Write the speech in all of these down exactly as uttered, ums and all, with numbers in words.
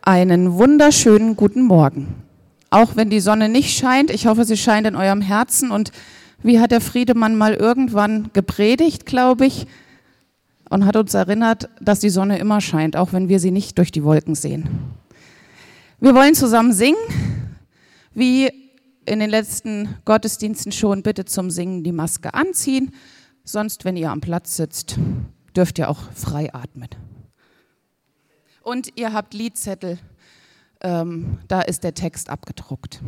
Einen wunderschönen guten Morgen. Auch wenn die Sonne nicht scheint, ich hoffe, sie scheint in eurem Herzen. Und wie hat der Friedemann mal irgendwann gepredigt, glaube ich, und hat uns erinnert, dass die Sonne immer scheint, auch wenn wir sie nicht durch die Wolken sehen. Wir wollen zusammen singen, wie in den letzten Gottesdiensten schon. Bitte zum Singen die Maske anziehen, sonst, wenn ihr am Platz sitzt, dürft ihr auch frei atmen. Und ihr habt Liedzettel, ähm, da ist der Text abgedruckt.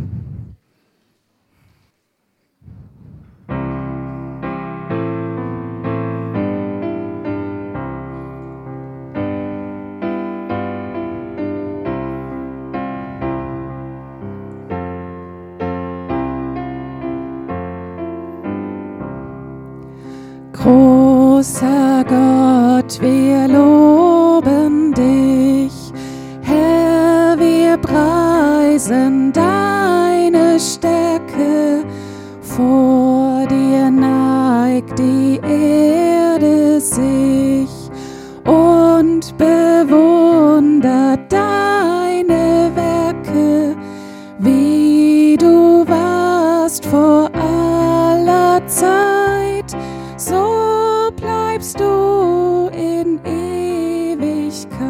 Großer Gott, wir loben dich, Herr, wir preisen deine Stärke. Vor dir neigt die Erde sich und bewundert deine Werke, wie du warst vor aller Zeit. So bleibst du in Ewigkeit.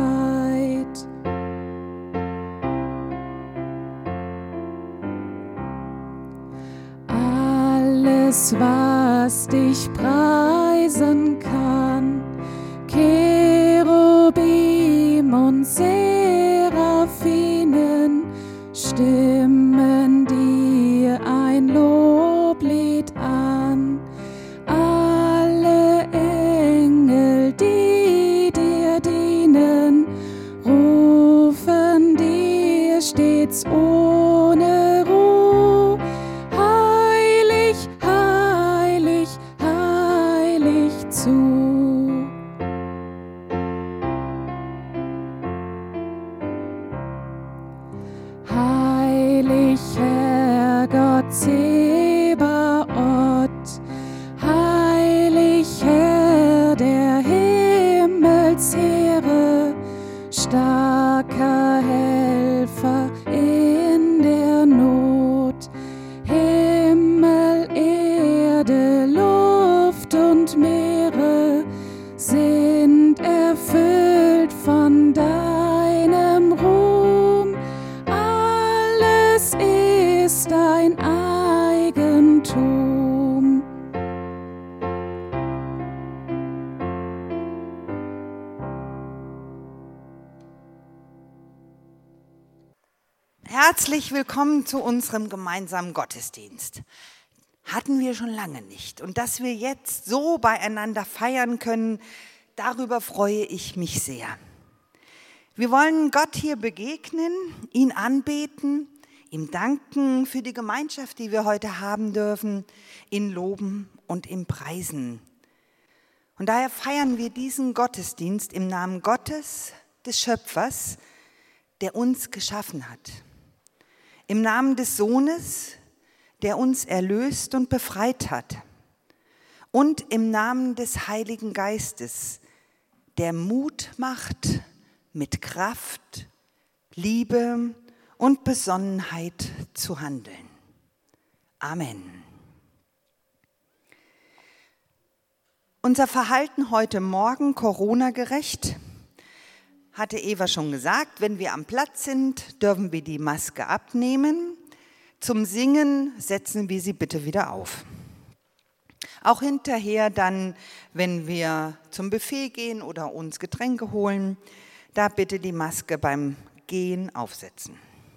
Alles, was dich preisen kann, Cherubim und Seraphinen, stimmen dir ein Loblied an. Alle Engel, die dir dienen, rufen dir stets ohne Ruhe: Heilig, heilig, heilig zu. Heilig, Herr Gott Zebaoth, heilig Herr der Himmelsheere, starker Helfer in der Not. Himmel, Erde, Luft und Meere sind erfüllt von deinem Ruhm. Alles ist dein Eigentum. Herzlich willkommen zu unserem gemeinsamen Gottesdienst. Hatten wir schon lange nicht. Und dass wir jetzt so beieinander feiern können, darüber freue ich mich sehr. Wir wollen Gott hier begegnen, ihn anbeten, ihm danken für die Gemeinschaft, die wir heute haben dürfen, ihn loben und ihm preisen. Und daher feiern wir diesen Gottesdienst im Namen Gottes, des Schöpfers, der uns geschaffen hat. Im Namen des Sohnes, der uns erlöst und befreit hat. Und im Namen des Heiligen Geistes, der Mut macht, mit Kraft, Liebe und Besonnenheit zu handeln. Amen. Unser Verhalten heute Morgen Corona-gerecht, hatte Eva schon gesagt, wenn wir am Platz sind, dürfen wir die Maske abnehmen. Zum Singen setzen wir sie bitte wieder auf. Auch hinterher dann, wenn wir zum Buffet gehen oder uns Getränke holen, da bitte die Maske beim Gehen aufsetzen.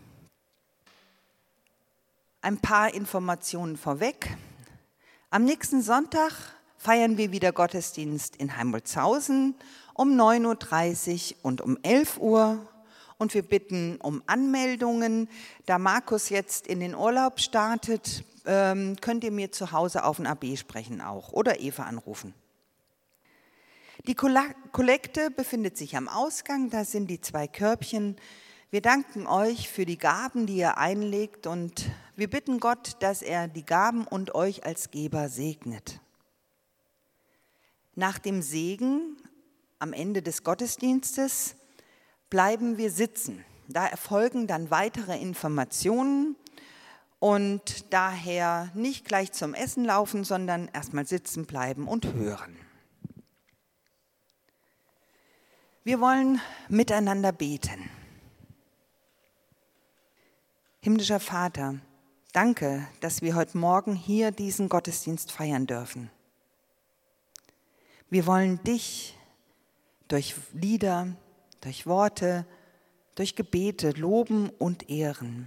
Ein paar Informationen vorweg. Am nächsten Sonntag feiern wir wieder Gottesdienst in Heimolzhausen um neun Uhr dreißig und um elf Uhr. Und wir bitten um Anmeldungen. Da Markus jetzt in den Urlaub startet, ähm, könnt ihr mir zu Hause auf den A B sprechen auch oder Eva anrufen. Die Kollekte befindet sich am Ausgang, da sind die zwei Körbchen. Wir danken euch für die Gaben, die ihr einlegt, und wir bitten Gott, dass er die Gaben und euch als Geber segnet. Nach dem Segen am Ende des Gottesdienstes bleiben wir sitzen. Da erfolgen dann weitere Informationen und daher nicht gleich zum Essen laufen, sondern erstmal sitzen bleiben und hören. Wir wollen miteinander beten. Himmlischer Vater, danke, dass wir heute Morgen hier diesen Gottesdienst feiern dürfen. Wir wollen dich durch Lieder, durch Worte, durch Gebete loben und ehren.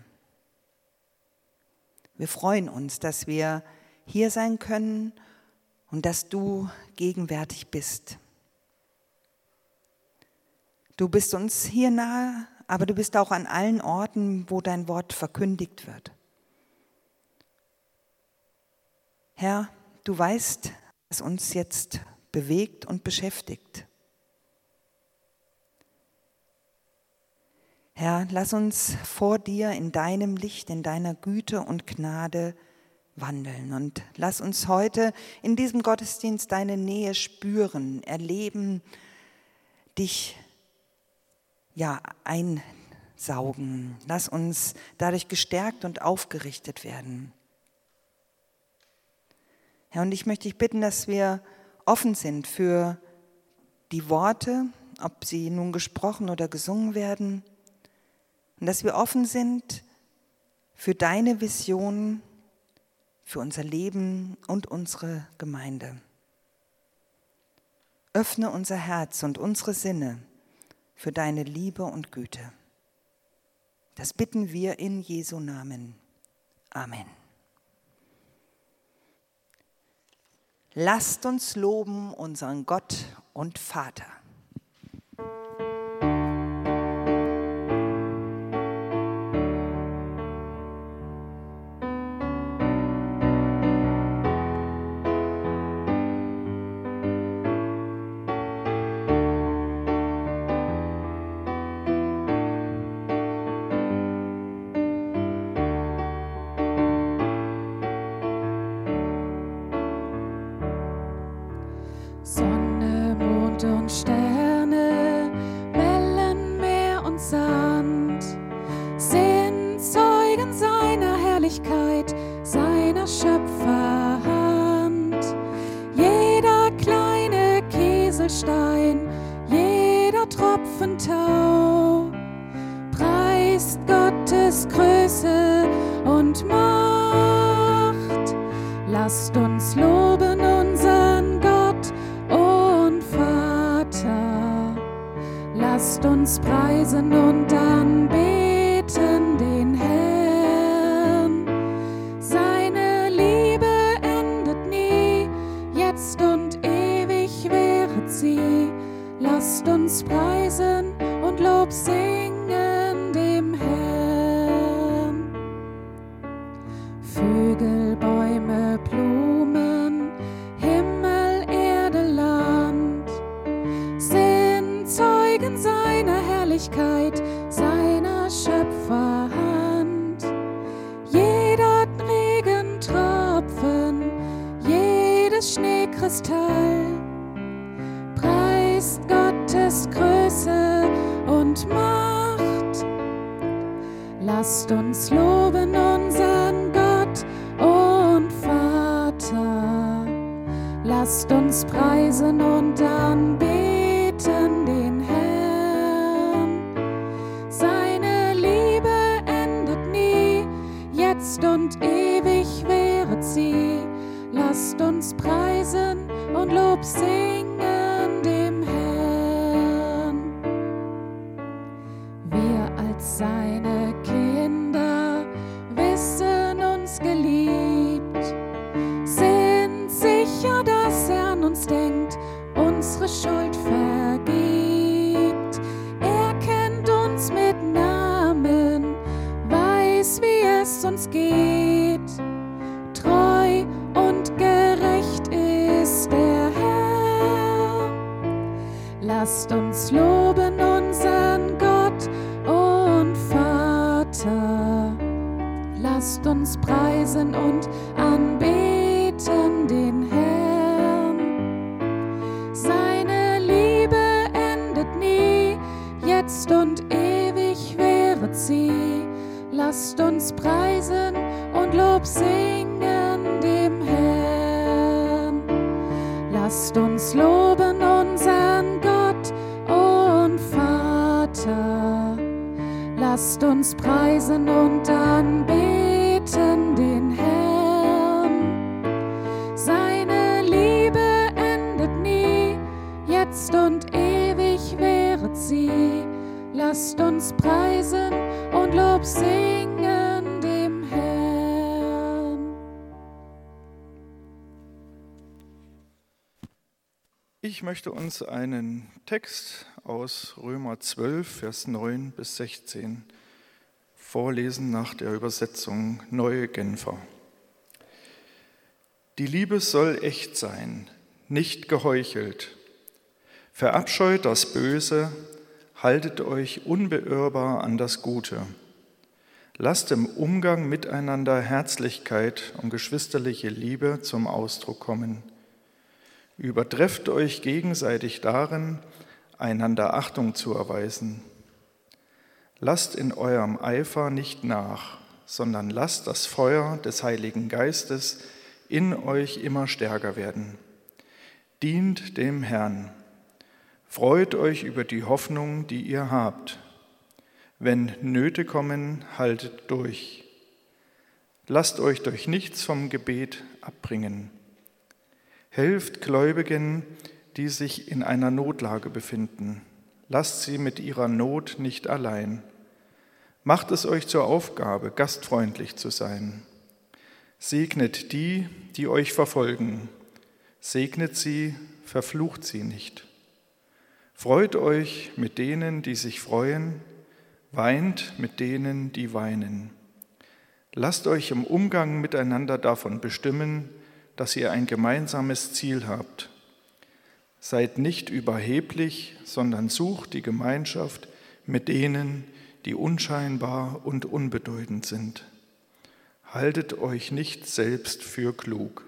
Wir freuen uns, dass wir hier sein können und dass du gegenwärtig bist. Du bist uns hier nahe, aber du bist auch an allen Orten, wo dein Wort verkündigt wird. Herr, du weißt, was uns jetzt bewegt und beschäftigt. Herr, lass uns vor dir in deinem Licht, in deiner Güte und Gnade wandeln und lass uns heute in diesem Gottesdienst deine Nähe spüren, erleben, dich ja einsaugen. Lass uns dadurch gestärkt und aufgerichtet werden. Herr, und ich möchte dich bitten, dass wir offen sind für die Worte, ob sie nun gesprochen oder gesungen werden, und dass wir offen sind für deine Vision, für unser Leben und unsere Gemeinde. Öffne unser Herz und unsere Sinne für deine Liebe und Güte. Das bitten wir in Jesu Namen. Amen. Lasst uns loben unseren Gott und Vater. Sonne, Mond und Sterne, Wellen, Meer und Sand sind Zeugen seiner Herrlichkeit, seiner Schöpferhand. Jeder kleine Kieselstein, jeder Tropfen Tau preist Gottes Größe und Macht. Lasst uns loben unseren Gott und Vater. Lasst uns preisen und anbeten den Herrn. Seine Liebe endet nie, jetzt und ewig wäret sie. Lasst uns preisen und Lob singen dem Herrn. Vögel, Bäume, Blumen, Himmel, Erde, Land sind Zeugen seiner Herrlichkeit, seiner Schöpferhand. Jeder Regentropfen, jedes Schneekristall preist Gottes Größe und Macht. Lasst uns loben unseren Gott und Vater. Lasst uns preisen und anbeten den Herrn. Seine Liebe endet nie, jetzt und ewig wäret sie. Lasst uns preisen und Lob singen dem Herrn. Wir als seine Kinder wissen uns geliebt, sind sicher, dass er an uns denkt, unsere Schuld vergibt. Er kennt uns mit Namen, weiß, wie es uns geht. Treu und gerecht ist der Herr. Lasst uns loben unseren Gott und Vater. Lasst uns preisen und anbeten den Herrn. Seine Liebe endet nie, jetzt und ewig wäret sie. Lasst uns preisen und Lob singen dem Herrn. Lasst uns loben unseren Gott und Vater. Lasst uns preisen und anbeten den Herrn. Seine Liebe endet nie, jetzt und ewig währet sie. Lasst uns preisen und Lob singen dem Herrn. Ich möchte uns einen Text aus Römer zwölf, Vers neun bis sechzehn vorlesen nach der Übersetzung Neue Genfer. Die Liebe soll echt sein, nicht geheuchelt. Verabscheut das Böse, haltet euch unbeirrbar an das Gute. Lasst im Umgang miteinander Herzlichkeit und geschwisterliche Liebe zum Ausdruck kommen. Übertrefft euch gegenseitig darin, einander Achtung zu erweisen. Lasst in eurem Eifer nicht nach, sondern lasst das Feuer des Heiligen Geistes in euch immer stärker werden. Dient dem Herrn. Freut euch über die Hoffnung, die ihr habt. Wenn Nöte kommen, haltet durch. Lasst euch durch nichts vom Gebet abbringen. Helft Gläubigen, die sich in einer Notlage befinden. Lasst sie mit ihrer Not nicht allein. Macht es euch zur Aufgabe, gastfreundlich zu sein. Segnet die, die euch verfolgen. Segnet sie, verflucht sie nicht. Freut euch mit denen, die sich freuen, weint mit denen, die weinen. Lasst euch im Umgang miteinander davon bestimmen, dass ihr ein gemeinsames Ziel habt. Seid nicht überheblich, sondern sucht die Gemeinschaft mit denen, die unscheinbar und unbedeutend sind. Haltet euch nicht selbst für klug.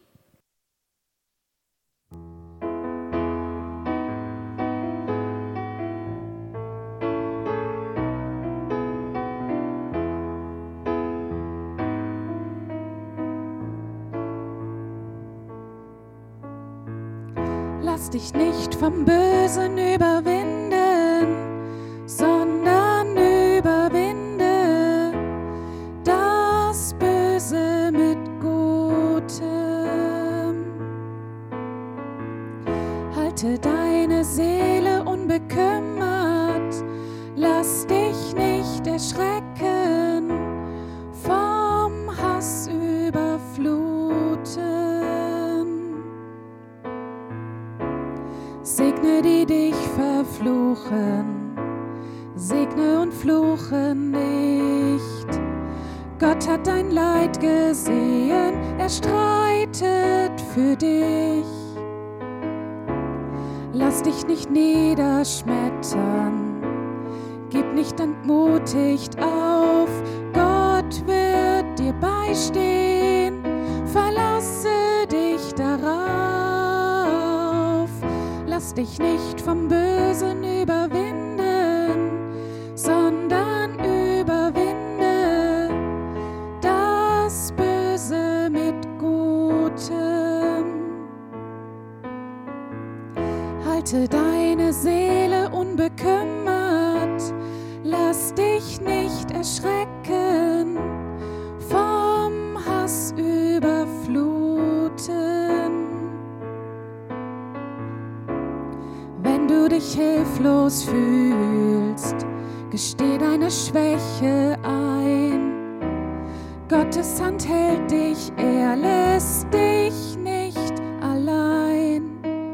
Lass dich nicht vom Bösen überwinden, sondern überwinde das Böse mit Gutem. Halte deine Seele unbekümmert, lass dich nicht erschrecken vom Hass überfluten. Segne, die dich verfluchen, segne und fluche nicht. Gott hat dein Leid gesehen, er streitet für dich. Lass dich nicht niederschmettern, gib nicht entmutigt auf. Gott wird dir beistehen, verlasse dich darauf. Lass dich nicht vom Bösen überwinden, sondern überwinde das Böse mit Gutem. Halte deine Seele unbekümmert, lass dich nicht erschrecken vom Hass überfluten. Wenn du dich hilflos fühlst, gesteh deine Schwäche ein. Gottes Hand hält dich, er lässt dich nicht allein.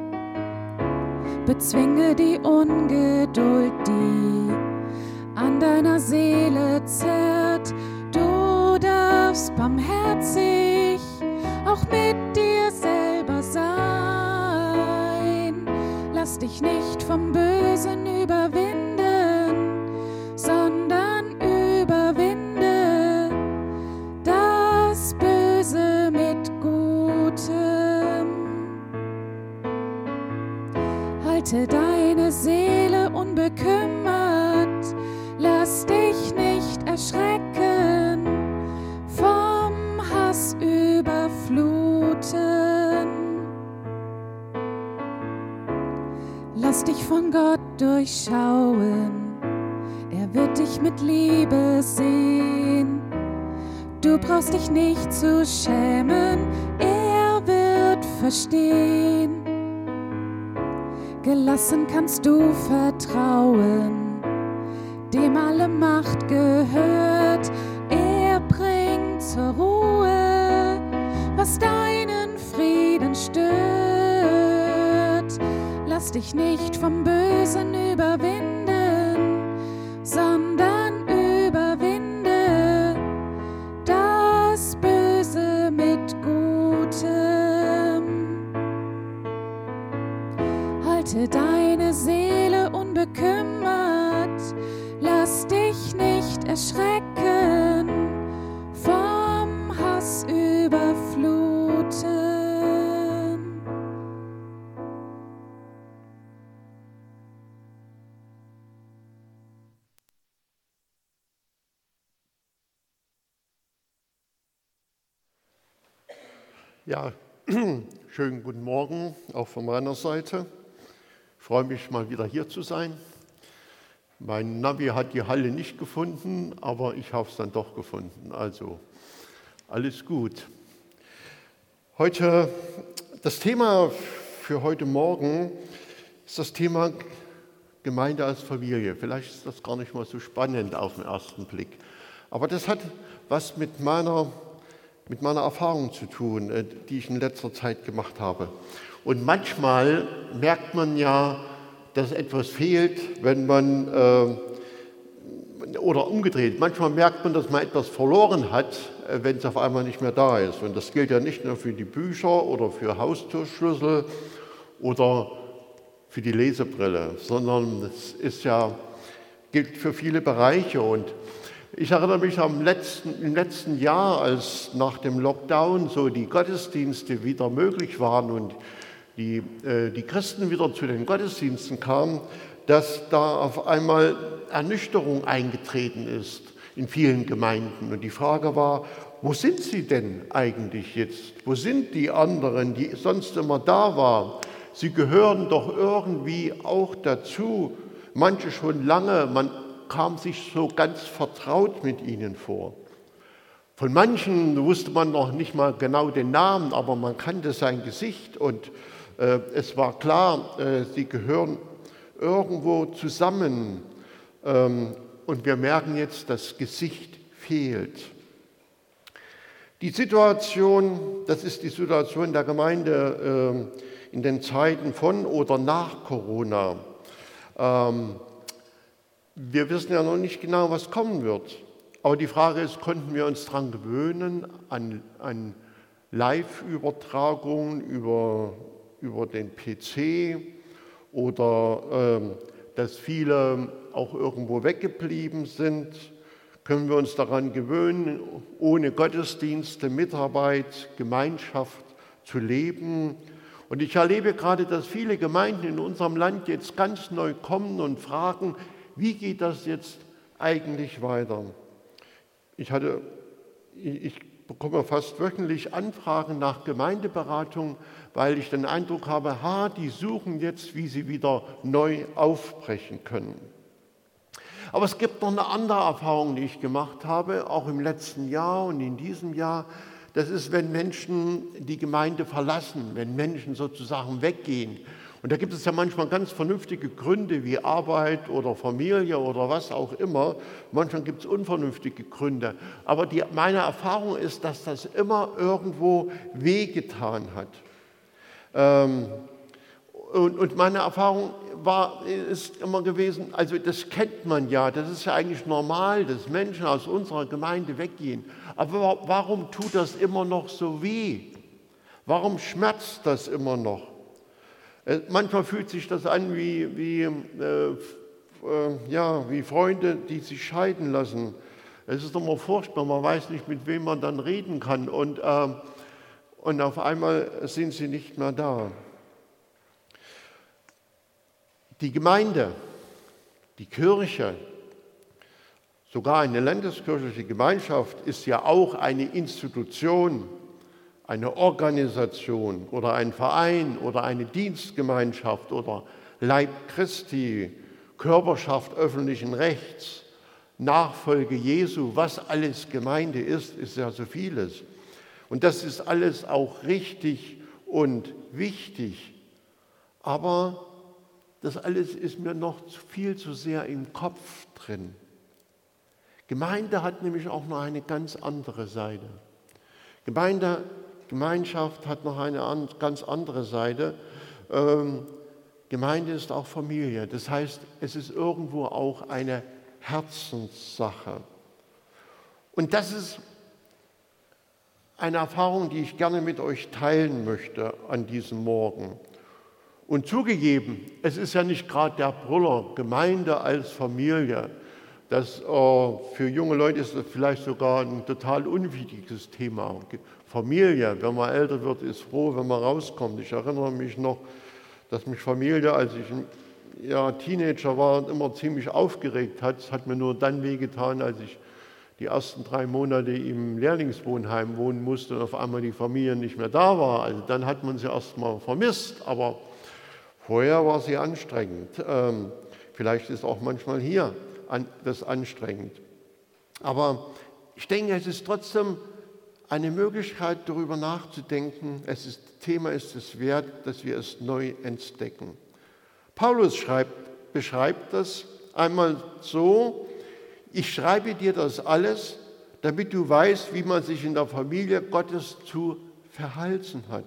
Bezwinge die Ungeduld, die an deiner Seele zerrt. Du darfst barmherzig auch mit dir selber sein. Lass dich nicht vom Bösen überwinden, sondern überwinde das Böse mit Gutem. Halte deine Seele unbekümmert, lass dich nicht erschrecken, vom Hass überfluten. Lass dich von Gott durchschauen, er wird dich mit Liebe sehen. Du brauchst dich nicht zu schämen, er wird verstehen. Gelassen kannst du vertrauen, dem alle Macht gehört. Er bringt zur Ruhe, was deinen Frieden stört. Lass dich nicht vom Bösen überwinden, sondern überwinde das Böse mit Gutem. Halte deine Seele unbekümmert, lass dich nicht erschrecken, vom Hass überfluten. Ja, schönen guten Morgen auch von meiner Seite. Ich freue mich, mal wieder hier zu sein. Mein Navi hat die Halle nicht gefunden, aber ich habe es dann doch gefunden. Also alles gut. Heute, das Thema für heute Morgen ist das Thema Gemeinde als Familie. Vielleicht ist das gar nicht mal so spannend auf den ersten Blick. Aber das hat was mit meiner mit meiner Erfahrung zu tun, die ich in letzter Zeit gemacht habe. Und manchmal merkt man ja, dass etwas fehlt, wenn man, äh, oder umgedreht, manchmal merkt man, dass man etwas verloren hat, wenn es auf einmal nicht mehr da ist. Und das gilt ja nicht nur für die Bücher oder für Haustürschlüssel oder für die Lesebrille, sondern es ist ja, gilt für viele Bereiche. Und ich erinnere mich am letzten, im letzten Jahr, als nach dem Lockdown so die Gottesdienste wieder möglich waren und die, äh, die Christen wieder zu den Gottesdiensten kamen, dass da auf einmal Ernüchterung eingetreten ist in vielen Gemeinden. Und die Frage war, wo sind sie denn eigentlich jetzt? Wo sind die anderen, die sonst immer da waren? Sie gehören doch irgendwie auch dazu, manche schon lange, man kam sich so ganz vertraut mit ihnen vor. Von manchen wusste man noch nicht mal genau den Namen, aber man kannte sein Gesicht und äh, es war klar, äh, sie gehören irgendwo zusammen. Ähm, und wir merken jetzt, das Gesicht fehlt. Die Situation, das ist die Situation der Gemeinde äh, in den Zeiten von oder nach Corona. Ähm, Wir wissen ja noch nicht genau, was kommen wird. Aber die Frage ist, konnten wir uns daran gewöhnen, an, an Live-Übertragungen über, über den P C oder ähm, dass viele auch irgendwo weggeblieben sind? Können wir uns daran gewöhnen, ohne Gottesdienste, Mitarbeit, Gemeinschaft zu leben? Und ich erlebe gerade, dass viele Gemeinden in unserem Land jetzt ganz neu kommen und fragen, wie geht das jetzt eigentlich weiter? Ich, hatte, ich bekomme fast wöchentlich Anfragen nach Gemeindeberatung, weil ich den Eindruck habe, ha, die suchen jetzt, wie sie wieder neu aufbrechen können. Aber es gibt noch eine andere Erfahrung, die ich gemacht habe, auch im letzten Jahr und in diesem Jahr. Das ist, wenn Menschen die Gemeinde verlassen, wenn Menschen sozusagen weggehen. Und da gibt es ja manchmal ganz vernünftige Gründe wie Arbeit oder Familie oder was auch immer. Manchmal gibt es unvernünftige Gründe. Aber die, meine Erfahrung ist, dass das immer irgendwo wehgetan hat. Ähm, und, und meine Erfahrung war, ist immer gewesen, also das kennt man ja, das ist ja eigentlich normal, dass Menschen aus unserer Gemeinde weggehen. Aber warum tut das immer noch so weh? Warum schmerzt das immer noch? Manchmal fühlt sich das an wie, wie, äh, äh, ja, wie Freunde, die sich scheiden lassen. Es ist immer furchtbar, man weiß nicht, mit wem man dann reden kann. Und, äh, und auf einmal sind sie nicht mehr da. Die Gemeinde, die Kirche, Sogar eine landeskirchliche Gemeinschaft ist ja auch eine Institution, eine Organisation oder ein Verein oder eine Dienstgemeinschaft oder Leib Christi, Körperschaft öffentlichen Rechts, Nachfolge Jesu, was alles Gemeinde ist, ist ja so vieles. Und das ist alles auch richtig und wichtig. Aber das alles ist mir noch viel zu sehr im Kopf drin. Gemeinde hat nämlich auch noch eine ganz andere Seite. Gemeinde, Gemeinschaft hat noch eine an, ganz andere Seite. Ähm, Gemeinde ist auch Familie. Das heißt, es ist irgendwo auch eine Herzenssache. Und das ist eine Erfahrung, die ich gerne mit euch teilen möchte an diesem Morgen. Und zugegeben, es ist ja nicht gerade der Brüller, Gemeinde als Familie. Das, äh, für junge Leute ist das vielleicht sogar ein total unwichtiges Thema. Familie, wenn man älter wird, ist froh, wenn man rauskommt. Ich erinnere mich noch, dass mich Familie, als ich ein ja, Teenager war, immer ziemlich aufgeregt hat. Es hat mir nur dann wehgetan, als ich die ersten drei Monate im Lehrlingswohnheim wohnen musste und auf einmal die Familie nicht mehr da war. Also dann hat man sie erst mal vermisst, aber vorher war sie anstrengend. Ähm, vielleicht ist auch manchmal hier das anstrengend. Aber ich denke, es ist trotzdem eine Möglichkeit, darüber nachzudenken. Es ist, Thema ist es wert, dass wir es neu entdecken. Paulus schreibt, beschreibt das einmal so: Ich schreibe dir das alles, damit du weißt, wie man sich in der Familie Gottes zu verhalten hat.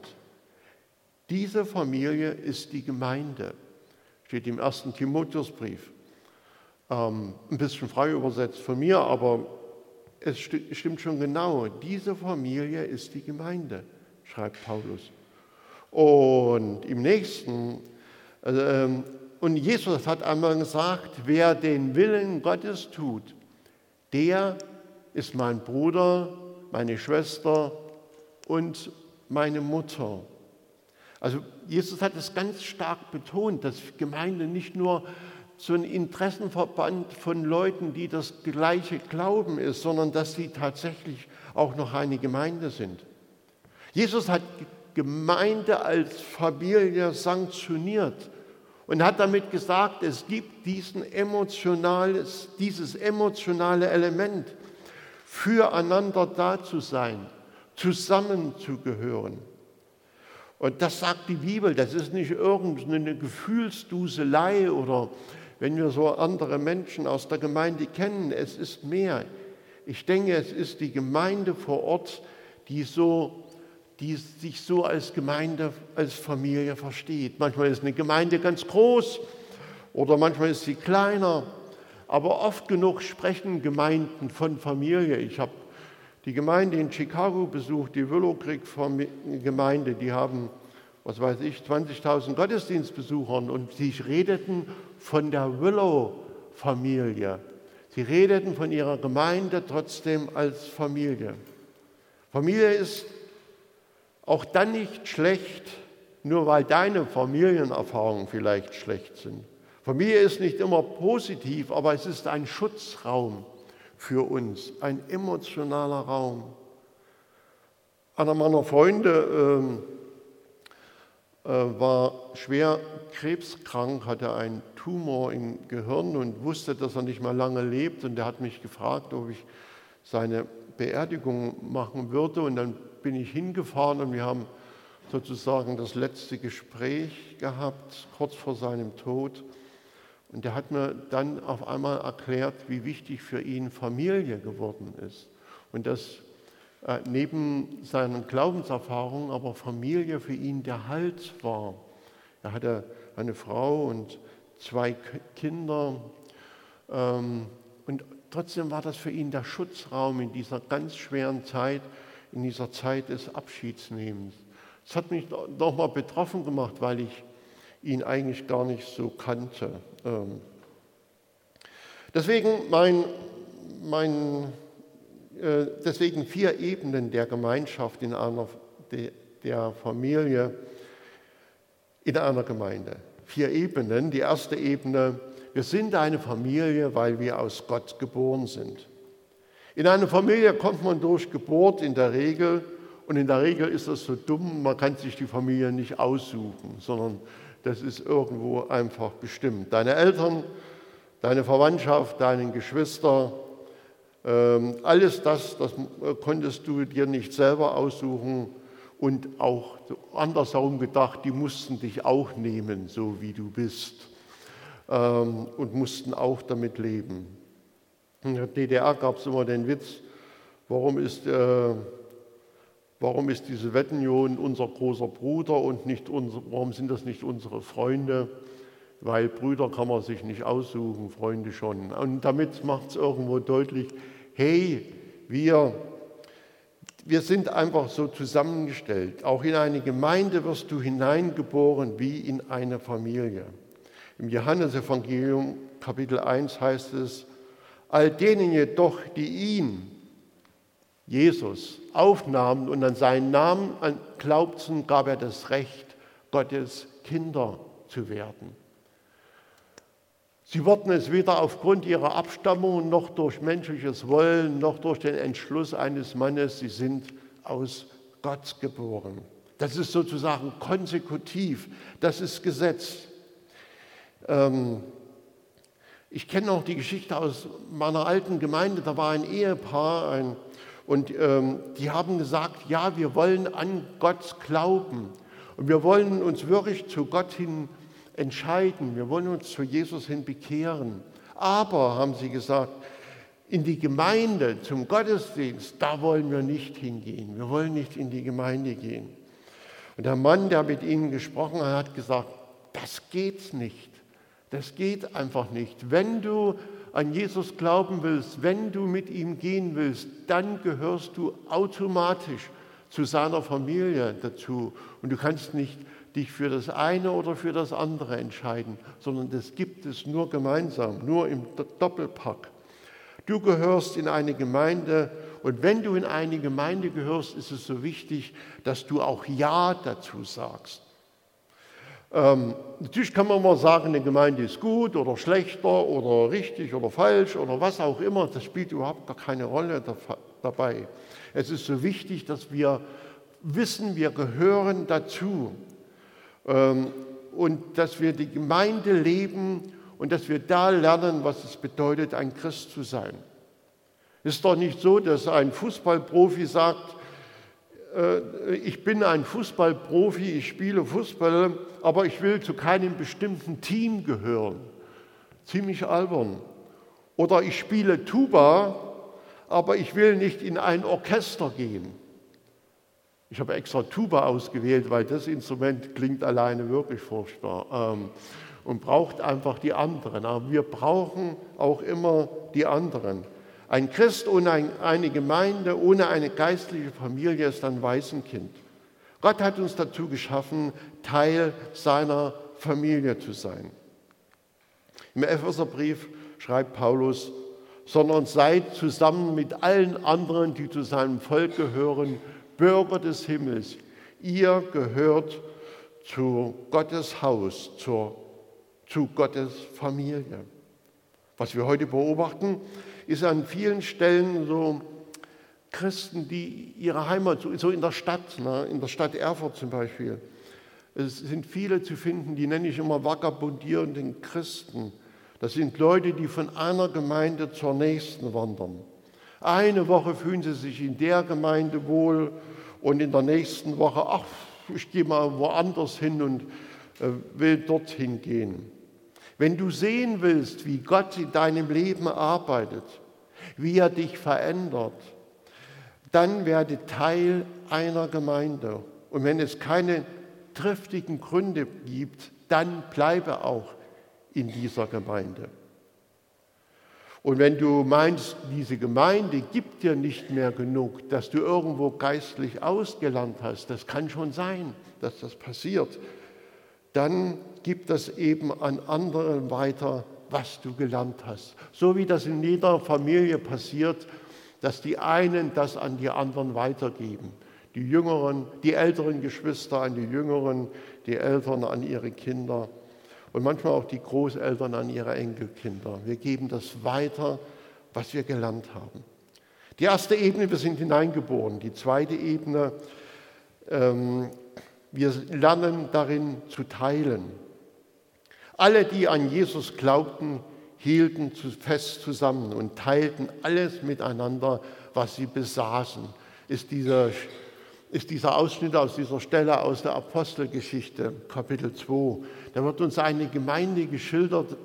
Diese Familie ist die Gemeinde, steht im ersten Timotheusbrief. Ähm, ein bisschen frei übersetzt von mir, aber es st- stimmt schon genau. Diese Familie ist die Gemeinde, schreibt Paulus. Und im nächsten, äh, und Jesus hat einmal gesagt, wer den Willen Gottes tut, der ist mein Bruder, meine Schwester und meine Mutter. Also Jesus hat es ganz stark betont, dass Gemeinde nicht nur so ein Interessenverband von Leuten, die das gleiche Glauben ist, sondern dass sie tatsächlich auch noch eine Gemeinde sind. Jesus hat Gemeinde als Familie sanktioniert und hat damit gesagt, es gibt diesen emotionales, dieses emotionale Element, füreinander da zu sein, zusammenzugehören. Und das sagt die Bibel, das ist nicht irgendeine Gefühlsduselei oder wenn wir so andere Menschen aus der Gemeinde kennen, es ist mehr. Ich denke, es ist die Gemeinde vor Ort, die, so, die sich so als Gemeinde, als Familie versteht. Manchmal ist eine Gemeinde ganz groß oder manchmal ist sie kleiner, aber oft genug sprechen Gemeinden von Familie. Ich habe die Gemeinde in Chicago besucht, die Willow Creek Gemeinde, die haben, was weiß ich, zwanzigtausend Gottesdienstbesuchern und sie redeten von der Willow-Familie. Sie redeten von ihrer Gemeinde trotzdem als Familie. Familie ist auch dann nicht schlecht, nur weil deine Familienerfahrungen vielleicht schlecht sind. Familie ist nicht immer positiv, aber es ist ein Schutzraum für uns, ein emotionaler Raum. Einer meiner Freunde äh, äh, war schwer krebskrank, hatte einen Tumor im Gehirn und wusste, dass er nicht mehr lange lebt. Und er hat mich gefragt, ob ich seine Beerdigung machen würde. Und dann bin ich hingefahren und wir haben sozusagen das letzte Gespräch gehabt, kurz vor seinem Tod. Und er hat mir dann auf einmal erklärt, wie wichtig für ihn Familie geworden ist. Und dass äh, neben seinen Glaubenserfahrungen aber Familie für ihn der Halt war. Er hatte eine Frau und zwei Kinder. Ähm, und trotzdem war das für ihn der Schutzraum in dieser ganz schweren Zeit, in dieser Zeit des Abschiedsnehmens. Das hat mich nochmal betroffen gemacht, weil ich ihn eigentlich gar nicht so kannte. Deswegen, mein, mein, äh, deswegen vier Ebenen der Gemeinschaft in einer, de, der Familie in einer Gemeinde. Vier Ebenen. Die erste Ebene, wir sind eine Familie, weil wir aus Gott geboren sind. In eine Familie kommt man durch Geburt in der Regel, und in der Regel ist das so dumm, man kann sich die Familie nicht aussuchen, sondern das ist irgendwo einfach bestimmt. Deine Eltern, deine Verwandtschaft, deine Geschwister, ähm, alles das, das konntest du dir nicht selber aussuchen, und auch andersherum gedacht, die mussten dich auch nehmen, so wie du bist, ähm, und mussten auch damit leben. In der D D R gab es immer den Witz, warum ist, äh, warum ist die Sowjetunion unser großer Bruder und nicht unser, warum sind das nicht unsere Freunde? Weil Brüder kann man sich nicht aussuchen, Freunde schon. Und damit macht es irgendwo deutlich, hey, wir, wir sind einfach so zusammengestellt. Auch in eine Gemeinde wirst du hineingeboren wie in eine Familie. Im Johannesevangelium Kapitel eins heißt es, all denen jedoch, die ihn, Jesus, aufnahmen und an seinen Namen glaubten, gab er das Recht, Gottes Kinder zu werden. Sie wurden es weder aufgrund ihrer Abstammung noch durch menschliches Wollen noch durch den Entschluss eines Mannes, sie sind aus Gott geboren. Das ist sozusagen konsekutiv, das ist Gesetz. Ähm, Ich kenne auch die Geschichte aus meiner alten Gemeinde, da war ein Ehepaar ein, und ähm, die haben gesagt, ja, wir wollen an Gott glauben und wir wollen uns wirklich zu Gott hin entscheiden, wir wollen uns zu Jesus hin bekehren. Aber, haben sie gesagt, in die Gemeinde, zum Gottesdienst, da wollen wir nicht hingehen, wir wollen nicht in die Gemeinde gehen. Und der Mann, der mit ihnen gesprochen hat, hat gesagt, das geht nicht. Das geht einfach nicht. Wenn du an Jesus glauben willst, wenn du mit ihm gehen willst, dann gehörst du automatisch zu seiner Familie dazu. Und du kannst nicht dich für das eine oder für das andere entscheiden, sondern das gibt es nur gemeinsam, nur im Doppelpack. Du gehörst in eine Gemeinde, und wenn du in eine Gemeinde gehörst, ist es so wichtig, dass du auch Ja dazu sagst. Ähm, natürlich kann man mal sagen, eine Gemeinde ist gut oder schlechter oder richtig oder falsch oder was auch immer. Das spielt überhaupt gar keine Rolle dabei. Es ist so wichtig, dass wir wissen, wir gehören dazu ähm, und dass wir die Gemeinde leben und dass wir da lernen, was es bedeutet, ein Christ zu sein. Es ist doch nicht so, dass ein Fußballprofi sagt, ich bin ein Fußballprofi, ich spiele Fußball, aber ich will zu keinem bestimmten Team gehören. Ziemlich albern. Oder ich spiele Tuba, aber ich will nicht in ein Orchester gehen. Ich habe extra Tuba ausgewählt, weil das Instrument klingt alleine wirklich furchtbar ähm, und braucht einfach die anderen. Aber wir brauchen auch immer die anderen. Ein Christ ohne eine Gemeinde, ohne eine geistliche Familie ist ein Waisenkind. Gott hat uns dazu geschaffen, Teil seiner Familie zu sein. Im Epheserbrief schreibt Paulus, sondern seid zusammen mit allen anderen, die zu seinem Volk gehören, Bürger des Himmels. Ihr gehört zu Gottes Haus, zur, zu Gottes Familie. Was wir heute beobachten, ist an vielen Stellen so Christen, die ihre Heimat, so in der Stadt, ne, in der Stadt Erfurt zum Beispiel, es sind viele zu finden, die nenne ich immer vagabundierenden Christen. Das sind Leute, die von einer Gemeinde zur nächsten wandern. Eine Woche fühlen sie sich in der Gemeinde wohl und in der nächsten Woche, ach, ich gehe mal woanders hin und äh, will dorthin gehen. Wenn du sehen willst, wie Gott in deinem Leben arbeitet, wie er dich verändert, dann werde Teil einer Gemeinde. Und wenn es keine triftigen Gründe gibt, dann bleibe auch in dieser Gemeinde. Und wenn du meinst, diese Gemeinde gibt dir nicht mehr genug, dass du irgendwo geistlich ausgelernt hast, das kann schon sein, dass das passiert, dann gib das eben an anderen weiter, was du gelernt hast. So wie das in jeder Familie passiert, dass die einen das an die anderen weitergeben. Die Jüngeren, die älteren Geschwister an die Jüngeren, die Eltern an ihre Kinder. Und manchmal auch die Großeltern an ihre Enkelkinder. Wir geben das weiter, was wir gelernt haben. Die erste Ebene, wir sind hineingeboren. Die zweite Ebene, ähm, wir lernen darin zu teilen. Alle, die an Jesus glaubten, hielten fest zusammen und teilten alles miteinander, was sie besaßen. Ist dieser, ist dieser Ausschnitt aus dieser Stelle aus der Apostelgeschichte, Kapitel zwei. Da wird uns eine Gemeinde geschildert,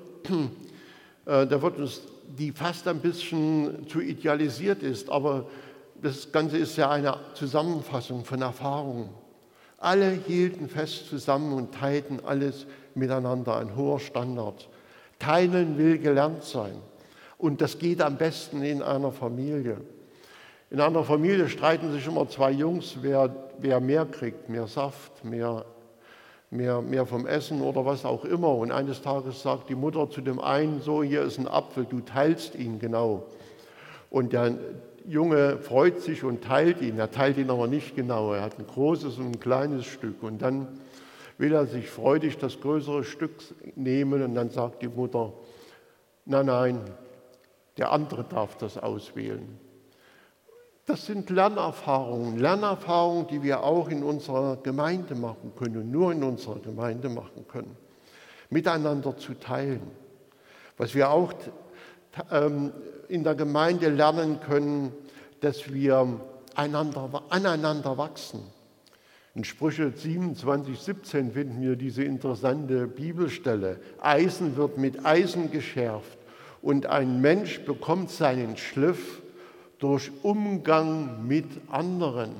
da wird uns, die fast ein bisschen zu idealisiert ist, aber das Ganze ist ja eine Zusammenfassung von Erfahrungen. Alle hielten fest zusammen und teilten alles miteinander, ein hoher Standard. Teilen will gelernt sein. Und das geht am besten in einer Familie. In einer Familie streiten sich immer zwei Jungs, wer, wer mehr kriegt, mehr Saft, mehr, mehr, mehr vom Essen oder was auch immer. Und eines Tages sagt die Mutter zu dem einen, so, hier ist ein Apfel, du teilst ihn genau. Und der Junge freut sich und teilt ihn. Er teilt ihn aber nicht genau. Er hat ein großes und ein kleines Stück. Und dann will er sich freudig das größere Stück nehmen und dann sagt die Mutter, nein, nein, der andere darf das auswählen. Das sind Lernerfahrungen, Lernerfahrungen, die wir auch in unserer Gemeinde machen können und nur in unserer Gemeinde machen können, miteinander zu teilen. Was wir auch ähm, in der Gemeinde lernen können, dass wir einander, aneinander wachsen. In Sprüche siebenundzwanzig, siebzehn finden wir diese interessante Bibelstelle. Eisen wird mit Eisen geschärft und ein Mensch bekommt seinen Schliff durch Umgang mit anderen.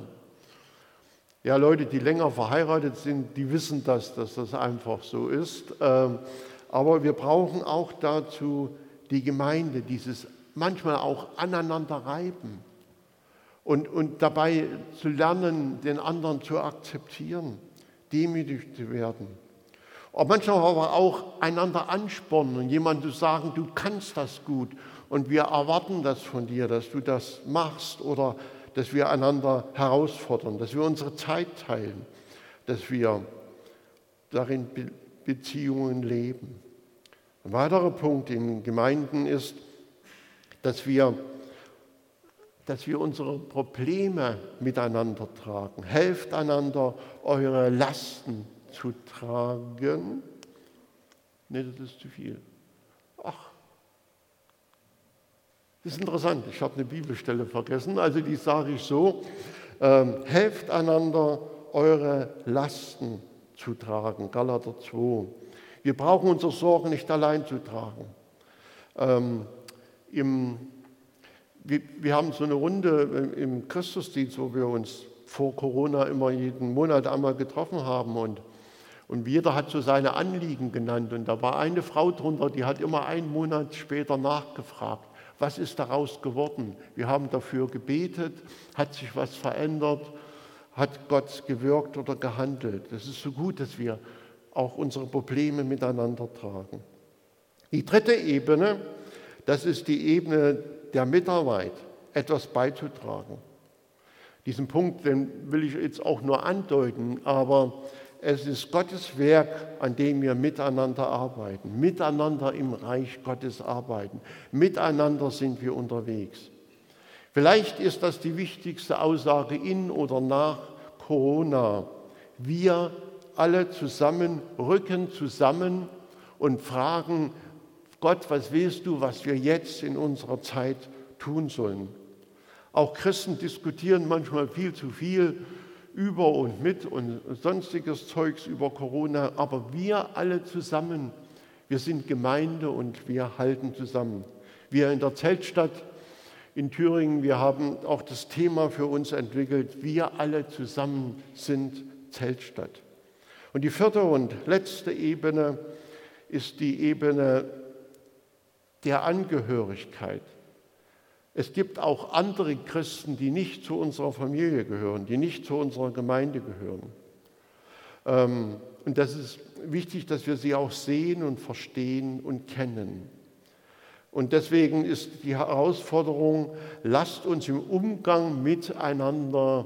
Ja, Leute, die länger verheiratet sind, die wissen das, dass das einfach so ist. Aber wir brauchen auch dazu die Gemeinde, dieses manchmal auch aneinander reiben. Und, und dabei zu lernen, den anderen zu akzeptieren, demütig zu werden. Und manchmal aber auch einander anspornen und jemandem zu sagen, du kannst das gut und wir erwarten das von dir, dass du das machst oder dass wir einander herausfordern, dass wir unsere Zeit teilen, dass wir darin Be- Beziehungen leben. Ein weiterer Punkt in Gemeinden ist, dass wir dass wir unsere Probleme miteinander tragen. Helft einander, eure Lasten zu tragen. Nee, das ist zu viel. Ach, das ist interessant. Ich habe eine Bibelstelle vergessen. Also die sage ich so. Ähm, helft einander, eure Lasten zu tragen. Galater zwei. Wir brauchen unsere Sorgen nicht allein zu tragen. Ähm, im Wir, wir haben so eine Runde im Christusdienst, wo wir uns vor Corona immer jeden Monat einmal getroffen haben und, und jeder hat so seine Anliegen genannt und da war eine Frau drunter, die hat immer einen Monat später nachgefragt, was ist daraus geworden? Wir haben dafür gebetet, hat sich was verändert, hat Gott gewirkt oder gehandelt. Das ist so gut, dass wir auch unsere Probleme miteinander tragen. Die dritte Ebene, das ist die Ebene der Mitarbeit, etwas beizutragen. Diesen Punkt, den will ich jetzt auch nur andeuten, aber es ist Gottes Werk, an dem wir miteinander arbeiten, miteinander im Reich Gottes arbeiten, miteinander sind wir unterwegs. Vielleicht ist das die wichtigste Aussage in oder nach Corona. Wir alle zusammen rücken zusammen und fragen, Gott, was willst du, was wir jetzt in unserer Zeit tun sollen? Auch Christen diskutieren manchmal viel zu viel über und mit und sonstiges Zeugs über Corona, aber wir alle zusammen, wir sind Gemeinde und wir halten zusammen. Wir in der Zeltstadt in Thüringen, wir haben auch das Thema für uns entwickelt, wir alle zusammen sind Zeltstadt. Und die vierte und letzte Ebene ist die Ebene der Angehörigkeit. Es gibt auch andere Christen, die nicht zu unserer Familie gehören, die nicht zu unserer Gemeinde gehören. Und das ist wichtig, dass wir sie auch sehen und verstehen und kennen. Und deswegen ist die Herausforderung, lasst uns im Umgang miteinander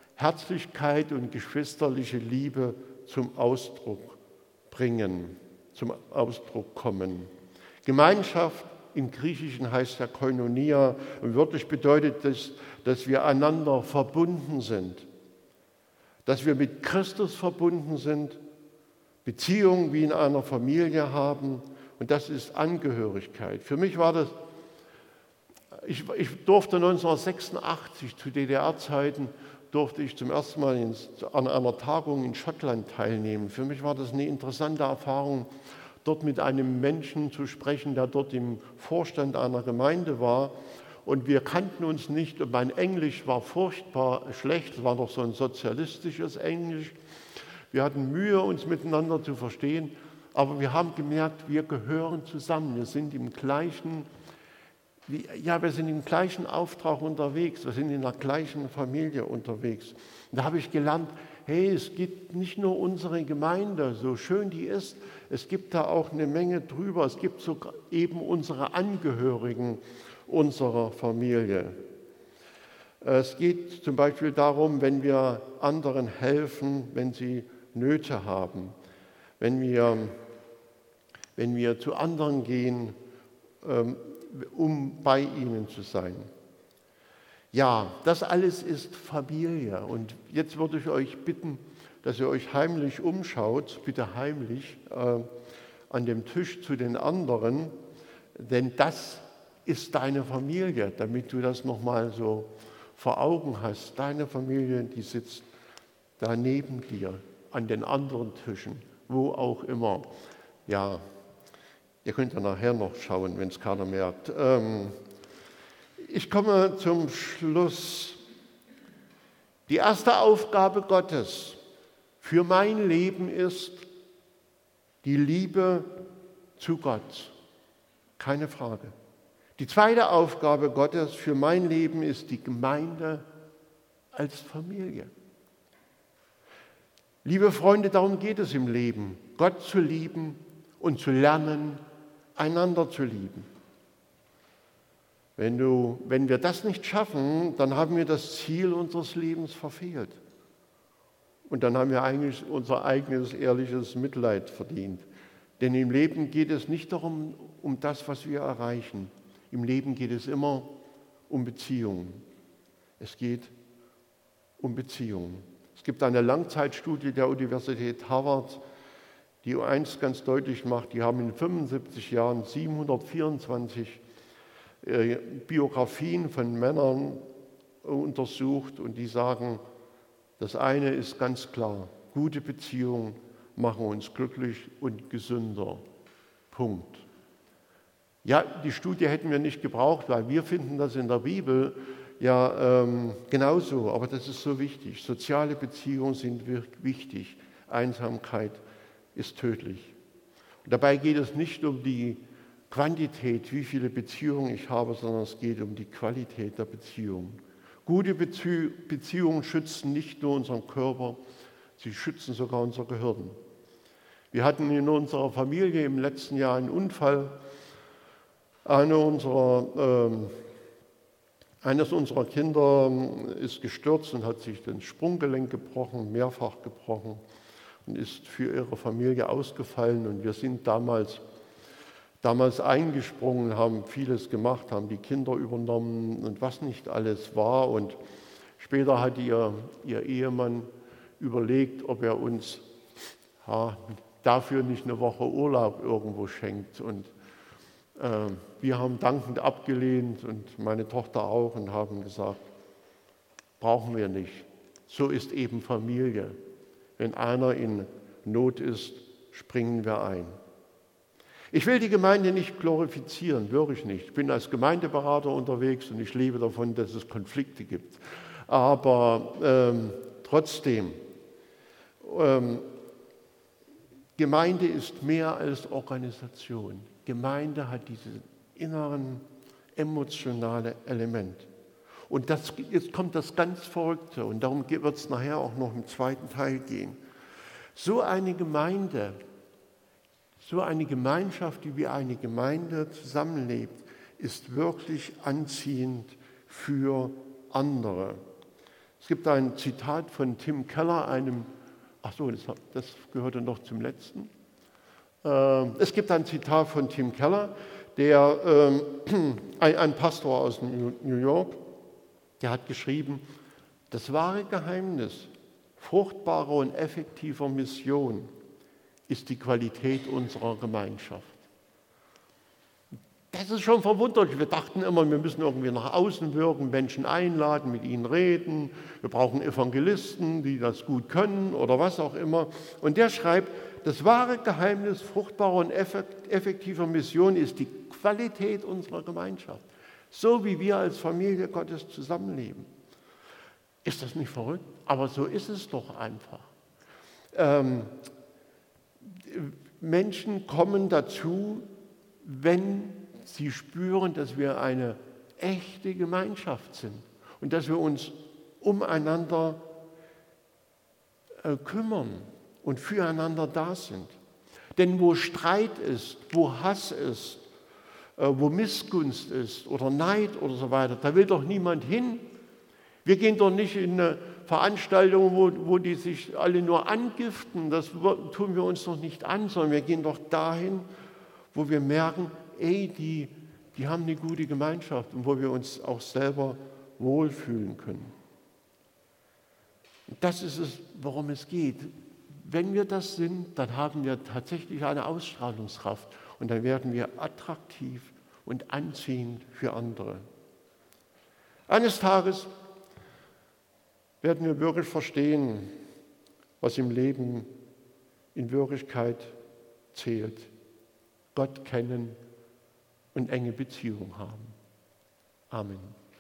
Herzlichkeit und geschwisterliche Liebe zum Ausdruck bringen. zum Ausdruck kommen. Gemeinschaft im Griechischen heißt ja Koinonia und wörtlich bedeutet das, dass wir einander verbunden sind, dass wir mit Christus verbunden sind, Beziehungen wie in einer Familie haben und das ist Angehörigkeit. Für mich war das, ich, ich durfte neunzehnhundertsechsundachtzig zu D D R-Zeiten, durfte ich zum ersten Mal in, an einer Tagung in Schottland teilnehmen. Für mich war das eine interessante Erfahrung, dort mit einem Menschen zu sprechen, der dort im Vorstand einer Gemeinde war. Und wir kannten uns nicht und mein Englisch war furchtbar schlecht, es war noch so ein sozialistisches Englisch. Wir hatten Mühe, uns miteinander zu verstehen, aber wir haben gemerkt, wir gehören zusammen, wir sind im gleichen, ja, wir sind im gleichen Auftrag unterwegs, wir sind in der gleichen Familie unterwegs. Und da habe ich gelernt, hey, es gibt nicht nur unsere Gemeinde, so schön die ist, es gibt da auch eine Menge drüber, es gibt sogar eben unsere Angehörigen unserer Familie. Es geht zum Beispiel darum, wenn wir anderen helfen, wenn sie Nöte haben, wenn wir, wenn wir zu anderen gehen, um bei ihnen zu sein. Ja, das alles ist Familie. Und jetzt würde ich euch bitten, dass ihr euch heimlich umschaut, bitte heimlich, äh, an dem Tisch zu den anderen, denn das ist deine Familie, damit du das nochmal so vor Augen hast. Deine Familie, die sitzt da neben dir, an den anderen Tischen, wo auch immer. Ja, ihr könnt ja nachher noch schauen, wenn es keiner merkt. Ähm, ich komme zum Schluss. Die erste Aufgabe Gottes für mein Leben ist die Liebe zu Gott. Keine Frage. Die zweite Aufgabe Gottes für mein Leben ist die Gemeinde als Familie. Liebe Freunde, darum geht es im Leben, Gott zu lieben und zu lernen, einander zu lieben. Wenn, du, wenn wir das nicht schaffen, dann haben wir das Ziel unseres Lebens verfehlt. Und dann haben wir eigentlich unser eigenes ehrliches Mitleid verdient. Denn im Leben geht es nicht darum, um das, was wir erreichen. Im Leben geht es immer um Beziehungen. Es geht um Beziehungen. Es gibt eine Langzeitstudie der Universität Harvard, die eins ganz deutlich macht, die haben in fünfundsiebzig Jahren siebenhundertvierundzwanzig äh, Biografien von Männern untersucht und die sagen, das eine ist ganz klar, gute Beziehungen machen uns glücklich und gesünder. Punkt. Ja, die Studie hätten wir nicht gebraucht, weil wir finden das in der Bibel ja ähm, genauso, aber das ist so wichtig. Soziale Beziehungen sind wichtig, Einsamkeit ist tödlich. Und dabei geht es nicht um die Quantität, wie viele Beziehungen ich habe, sondern es geht um die Qualität der Beziehungen. Gute Beziehungen schützen nicht nur unseren Körper, sie schützen sogar unser Gehirn. Wir hatten in unserer Familie im letzten Jahr einen Unfall. Eine unserer, äh, eines unserer Kinder ist gestürzt und hat sich das Sprunggelenk gebrochen, mehrfach gebrochen und ist für ihre Familie ausgefallen. Und wir sind damals, damals eingesprungen, haben vieles gemacht, haben die Kinder übernommen und was nicht alles war. Und später hat ihr, ihr Ehemann überlegt, ob er uns ja, dafür nicht eine Woche Urlaub irgendwo schenkt. Und äh, wir haben dankend abgelehnt und meine Tochter auch und haben gesagt, brauchen wir nicht. So ist eben Familie. Wenn einer in Not ist, springen wir ein. Ich will die Gemeinde nicht glorifizieren, wirklich nicht. Ich bin als Gemeindeberater unterwegs und ich lebe davon, dass es Konflikte gibt. Aber ähm, trotzdem, ähm, Gemeinde ist mehr als Organisation. Gemeinde hat dieses inneren, emotionale Element. Und das, jetzt kommt das ganz Verrückte und darum wird es nachher auch noch im zweiten Teil gehen. So eine Gemeinde, so eine Gemeinschaft, die wie eine Gemeinde zusammenlebt, ist wirklich anziehend für andere. Es gibt ein Zitat von Tim Keller, einem, ach so, das, das gehörte noch zum letzten, Es gibt ein Zitat von Tim Keller, der, ähm, ein, ein Pastor aus New York, der hat geschrieben, das wahre Geheimnis fruchtbarer und effektiver Mission ist die Qualität unserer Gemeinschaft. Das ist schon verwunderlich. Wir dachten immer, wir müssen irgendwie nach außen wirken, Menschen einladen, mit ihnen reden. Wir brauchen Evangelisten, die das gut können oder was auch immer. Und der schreibt, das wahre Geheimnis fruchtbarer und effektiver Mission ist die Qualität unserer Gemeinschaft. So wie wir als Familie Gottes zusammenleben. Ist das nicht verrückt? Aber so ist es doch einfach. Ähm, Menschen kommen dazu, wenn sie spüren, dass wir eine echte Gemeinschaft sind und dass wir uns umeinander äh, kümmern und füreinander da sind. Denn wo Streit ist, wo Hass ist, äh, wo Missgunst ist oder Neid oder so weiter, da will doch niemand hin. Wir gehen doch nicht in eine Veranstaltung, wo, wo die sich alle nur angiften, das tun wir uns doch nicht an, sondern wir gehen doch dahin, wo wir merken, ey, die, die haben eine gute Gemeinschaft und wo wir uns auch selber wohlfühlen können. Das ist es, worum es geht. Wenn wir das sind, dann haben wir tatsächlich eine Ausstrahlungskraft und dann werden wir attraktiv und anziehend für andere. Eines Tages werden wir wirklich verstehen, was im Leben in Wirklichkeit zählt. Gott kennen und enge Beziehung haben. Amen.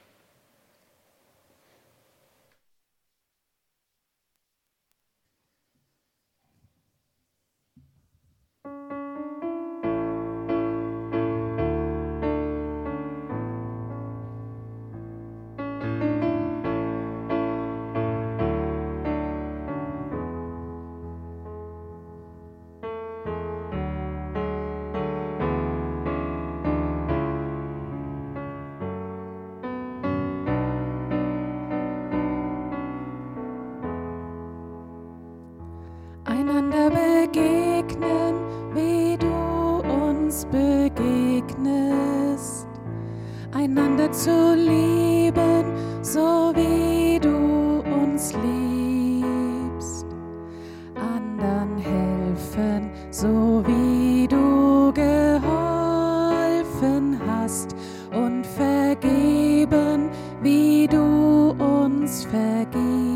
Einander begegnen, wie du uns begegnest. Einander zu lieben, so wie du uns liebst. Andern helfen, so wie du geholfen hast. Und vergeben, wie du uns vergibst.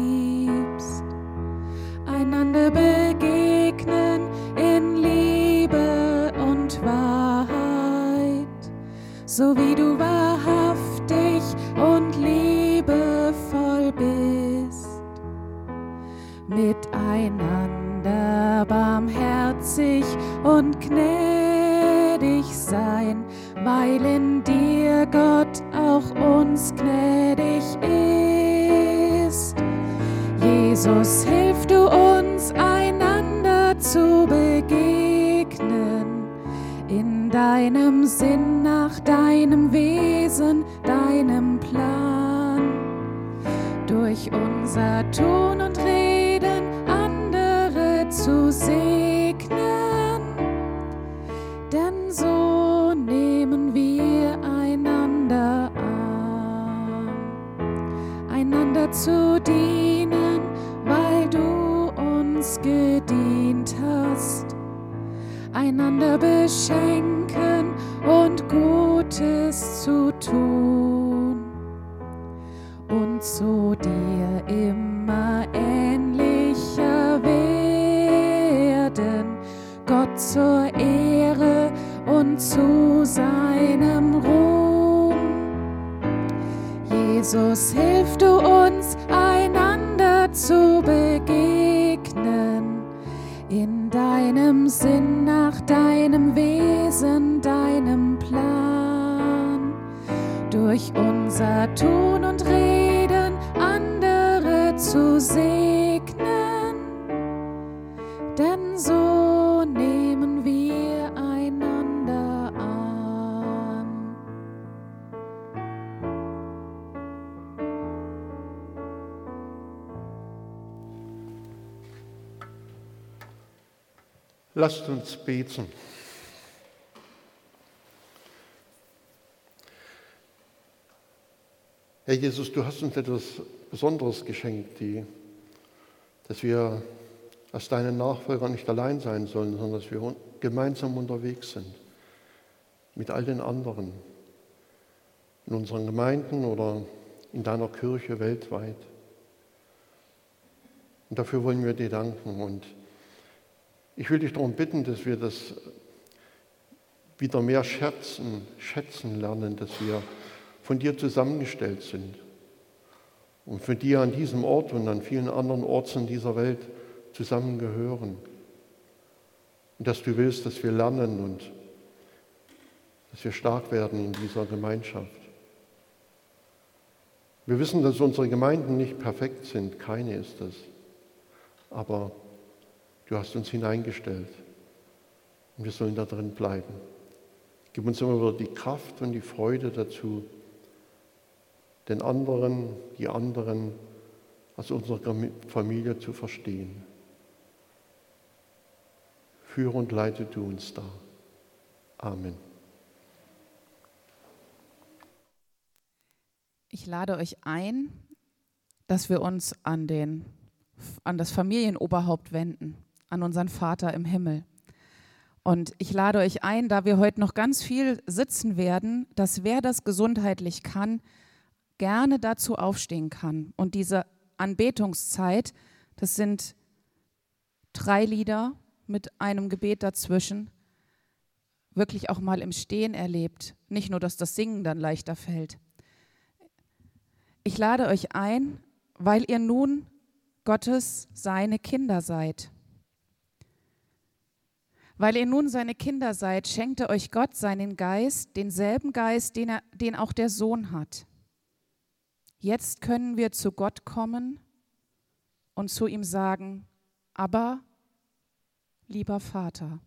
Einander begegnen in Liebe und Wahrheit, so wie du wahrhaftig und liebevoll bist. Miteinander barmherzig und gnädig sein, weil in dir Gott auch uns gnädig ist. Jesus, hilf du uns, einander zu begegnen, in deinem Sinn, nach deinem Wesen, deinem Plan. Durch unser Tun und Reden andere zu segnen, denn so nehmen wir einander an, einander zu dienen, weil du uns gedient hast, einander beschenken und Gutes zu tun und zu dir immer ähnlicher werden, Gott zur Ehre und zu seinem Ruhm. Jesus, hilf du uns, einander zu begegnen, in deinem Sinn, nach deinem Wesen, deinem Plan. Durch unser Tun und Reden andere zu segnen, denn so nehmen wir einander an. Lasst uns beten. Herr Jesus, du hast uns etwas Besonderes geschenkt, die, dass wir als deine Nachfolger nicht allein sein sollen, sondern dass wir gemeinsam unterwegs sind mit all den anderen in unseren Gemeinden oder in deiner Kirche weltweit. Und dafür wollen wir dir danken. Und ich will dich darum bitten, dass wir das wieder mehr schätzen, schätzen lernen, dass wir von dir zusammengestellt sind und von dir an diesem Ort und an vielen anderen Orten dieser Welt zusammengehören. Und dass du willst, dass wir lernen und dass wir stark werden in dieser Gemeinschaft. Wir wissen, dass unsere Gemeinden nicht perfekt sind, keine ist es, aber du hast uns hineingestellt und wir sollen da drin bleiben. Gib uns immer wieder die Kraft und die Freude dazu, den anderen, die anderen als unsere Familie zu verstehen. Führe und leite du uns da. Amen. Ich lade euch ein, dass wir uns an, den, an das Familienoberhaupt wenden, an unseren Vater im Himmel. Und ich lade euch ein, da wir heute noch ganz viel sitzen werden, dass wer das gesundheitlich kann, gerne dazu aufstehen kann. Und diese Anbetungszeit, das sind drei Lieder mit einem Gebet dazwischen, wirklich auch mal im Stehen erlebt. Nicht nur, dass das Singen dann leichter fällt. Ich lade euch ein, weil ihr nun Gottes, seine Kinder seid. Weil ihr nun seine Kinder seid, schenkte euch Gott seinen Geist, denselben Geist, den, er, den auch der Sohn hat. Jetzt können wir zu Gott kommen und zu ihm sagen, aber, lieber Vater.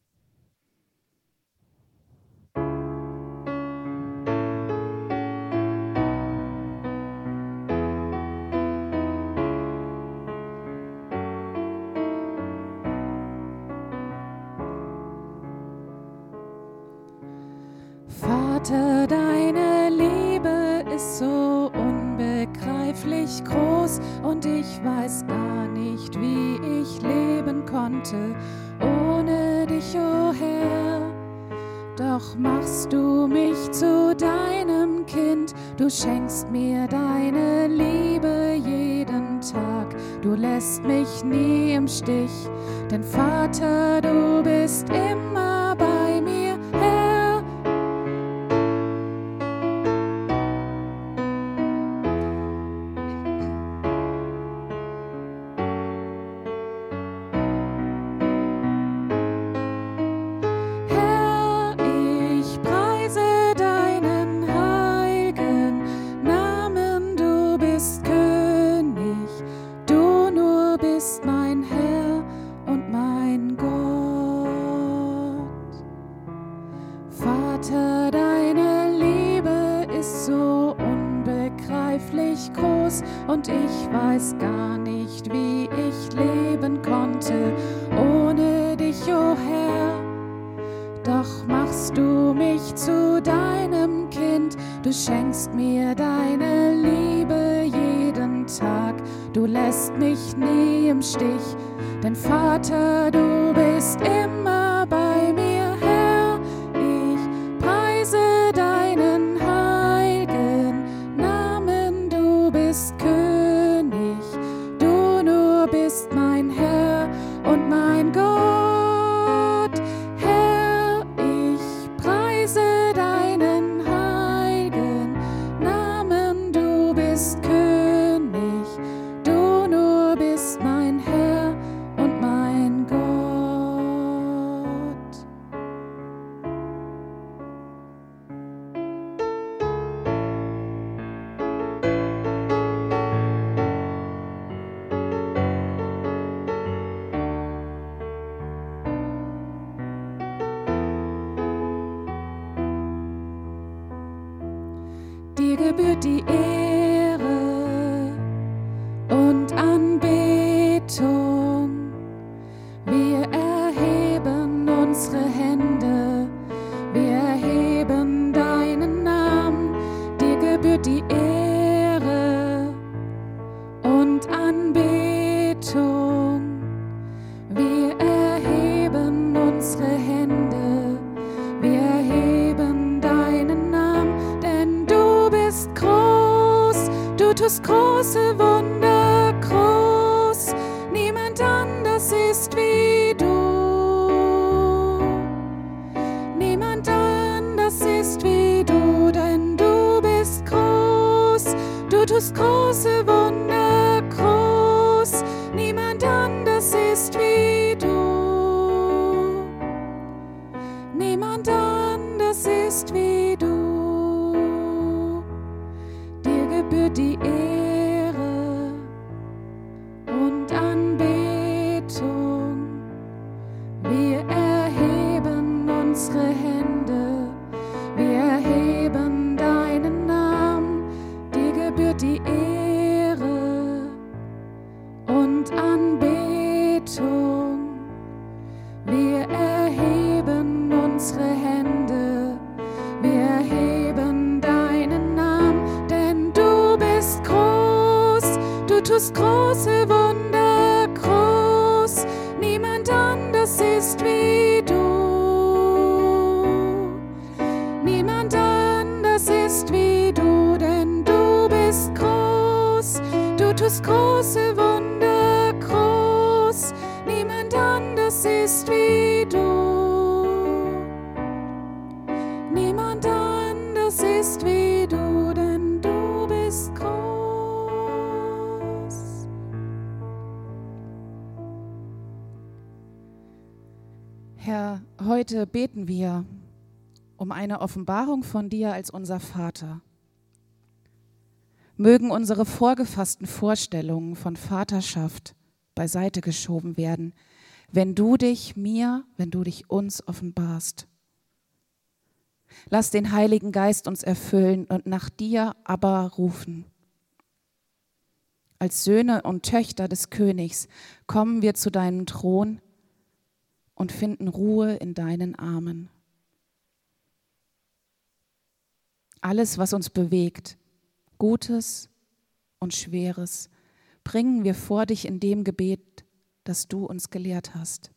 Vater, deine Liebe ist so unbegreiflich groß und ich weiß gar nicht, wie ich leben konnte ohne dich, o Herr. Doch machst du mich zu deinem Kind, du schenkst mir deine Liebe jeden Tag. Du lässt mich nie im Stich, denn Vater, du bist immer bei mir, Herr. Und ich weiß gar nicht, wie ich leben konnte ohne dich, o Herr. Doch machst du mich zu deinem Kind, du schenkst mir deine Liebe jeden Tag. Du lässt mich nie im Stich, denn Vater, du bist immer bei mir, Herr. Ich preise deinen heiligen Namen, du bist König. Bist mein Herr und mein Gott, Herr, ich preise deinen heiligen Namen, du bist König, du nur bist mein Herr und mein Gott. Dir gebührt die Ehre und Anbetung. Wir erheben Du tust große Wunder, groß. Niemand anders ist wie du. Niemand anders ist wie du, denn du bist groß. Du tust große Wunder, groß. Niemand anders ist wie du. Niemand anders ist wie du. Dir gebührt die Ehre und Anbetung. Wir erheben unsere Hände, wir erheben deinen Namen. Dir gebührt die Ehre und Anbetung. Wir erheben unsere Hände, wir erheben deinen Namen, denn du bist groß, du tust große Wunder, groß. Niemand anders ist wie du. Niemand anders ist wie du, denn du bist groß, du tust große Wunder, groß. Niemand anders ist wie du. Niemand anders ist wie du, denn du bist groß. Herr, heute beten wir um eine Offenbarung von dir als unser Vater. Mögen unsere vorgefassten Vorstellungen von Vaterschaft beiseite geschoben werden, wenn du dich mir, wenn du dich uns offenbarst. Lass den Heiligen Geist uns erfüllen und nach dir aber rufen. Als Söhne und Töchter des Königs kommen wir zu deinem Thron und finden Ruhe in deinen Armen. Alles, was uns bewegt, Gutes und Schweres, bringen wir vor dich in dem Gebet, das du uns gelehrt hast.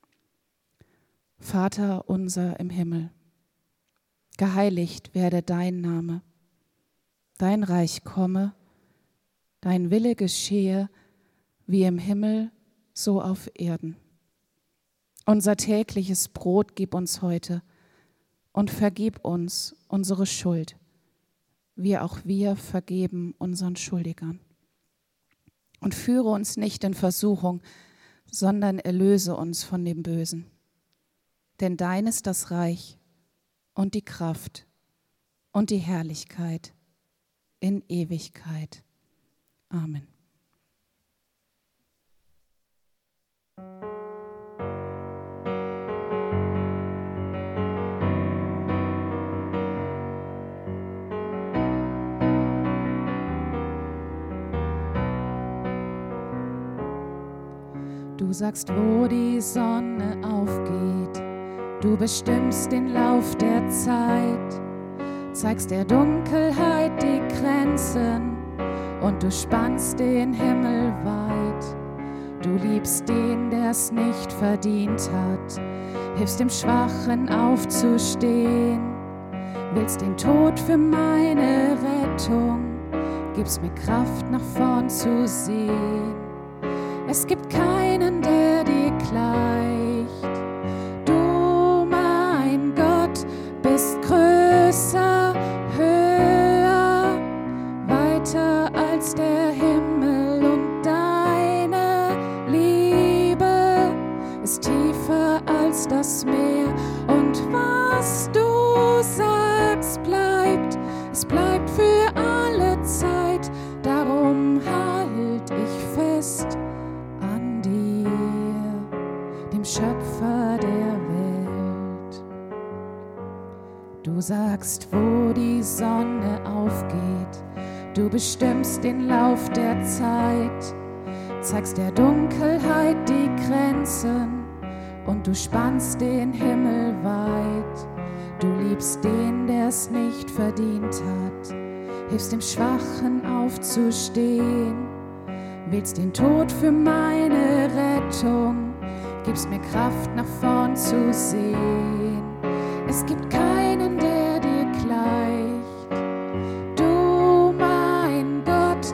Vater unser im Himmel, geheiligt werde dein Name, dein Reich komme, dein Wille geschehe, wie im Himmel, so auf Erden. Unser tägliches Brot gib uns heute und vergib uns unsere Schuld, wie auch wir vergeben unseren Schuldigern. Und führe uns nicht in Versuchung, sondern erlöse uns von dem Bösen. Denn dein ist das Reich und die Kraft und die Herrlichkeit in Ewigkeit. Amen. Du sagst, wo die Sonne aufgeht, du bestimmst den Lauf der Zeit, zeigst der Dunkelheit die Grenzen und du spannst den Himmel weit. Du liebst den, der's nicht verdient hat, hilfst dem Schwachen aufzustehen, willst den Tod für meine Rettung, gibst mir Kraft nach vorn zu sehen. Es gibt keinen, der dir gleicht. Du, mein Gott, bist größer, höher, weiter als der Himmel, und deine Liebe ist tiefer als das Meer. Und was du sagst, bleibt, es bleibt für alle Zeit. Darum halt ich fest an dir, dem Schöpfer der Welt. Du sagst, wo die Sonne aufgeht, du bestimmst den Lauf der Zeit, zeigst der Dunkelheit die Grenzen und du spannst den Himmel weit. Du liebst den, der's nicht verdient hat, hilfst dem Schwachen aufzustehen, wählst den Tod für meine Rettung, gibst mir Kraft nach vorn zu sehen. Es gibt keinen, der dir gleicht. Du, mein Gott,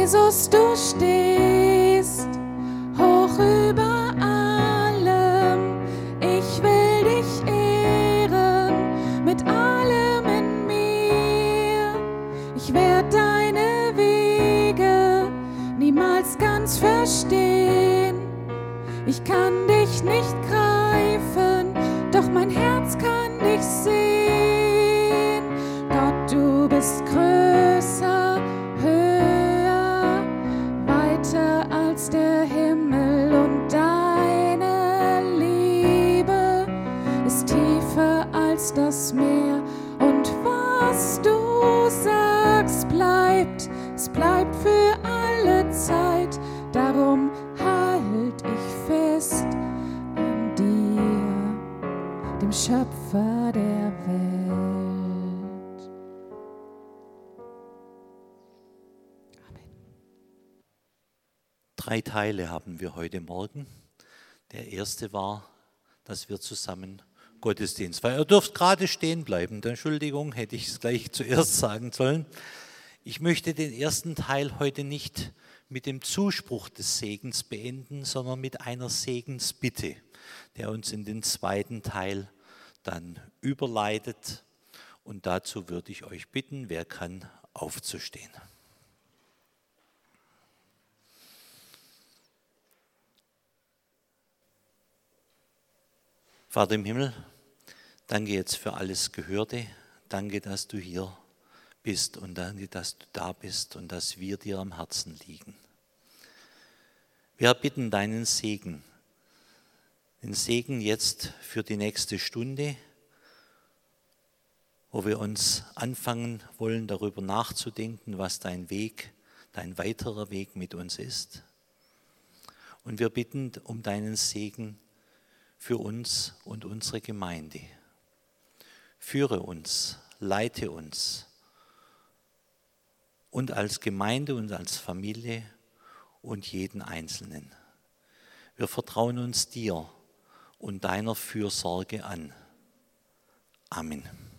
Jesus, du stehst hoch über allem. Ich will dich ehren mit allem in mir. Ich werde deine Wege niemals ganz verstehen. Ich kann dich nicht greifen, doch mein Herz kann dich sehen. Gott, du bist größer, höher, weiter als der Himmel, und deine Liebe ist tiefer als das Meer. Und was du sagst, bleibt, es bleibt für alle Zeit. Darum halt ich fest an dir, dem Schöpfer der Welt. Amen. Drei Teile haben wir heute Morgen. Der erste war, dass wir zusammen Gottesdienst feiern. Ihr dürft gerade stehen bleiben. Entschuldigung, hätte ich es gleich zuerst sagen sollen. Ich möchte den ersten Teil heute nicht mit dem Zuspruch des Segens beenden, sondern mit einer Segensbitte, der uns in den zweiten Teil dann überleitet. Und dazu würde ich euch bitten, wer kann, aufzustehen. Vater im Himmel, danke jetzt für alles Gehörte. Danke, dass du hier bist und danke, dass du da bist und dass wir dir am Herzen liegen. Wir bitten deinen Segen, den Segen jetzt für die nächste Stunde, wo wir uns anfangen wollen, darüber nachzudenken, was dein Weg, dein weiterer Weg mit uns ist. Und wir bitten um deinen Segen für uns und unsere Gemeinde. Führe uns, leite uns und als Gemeinde und als Familie und jeden Einzelnen. Wir vertrauen uns dir und deiner Fürsorge an. Amen.